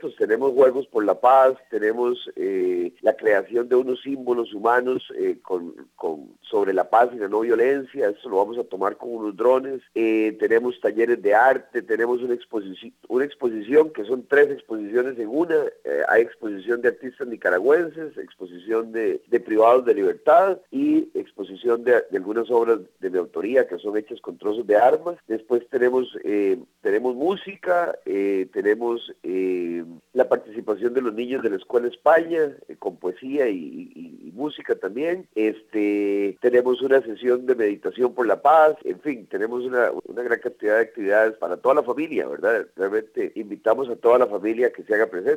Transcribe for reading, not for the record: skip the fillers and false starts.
eventos, tenemos Juegos por la Paz, tenemos la creación de unos símbolos humanos sobre la paz y la no violencia, esto lo vamos a tomar con unos drones, tenemos talleres de arte, tenemos una exposición que son 3 exposiciones en una, hay exposición de artistas nicaragüenses, exposición de privados de libertad y exposición de algunas obras de mi autoría que son hechas con trozos de armas. Después tenemos música, tenemos la participación de los niños de la Escuela España con poesía y música también. Tenemos una sesión de meditación por la paz, en fin, tenemos una gran cantidad de actividades para toda la familia, ¿verdad? Realmente invitamos a toda la familia que se haga presente.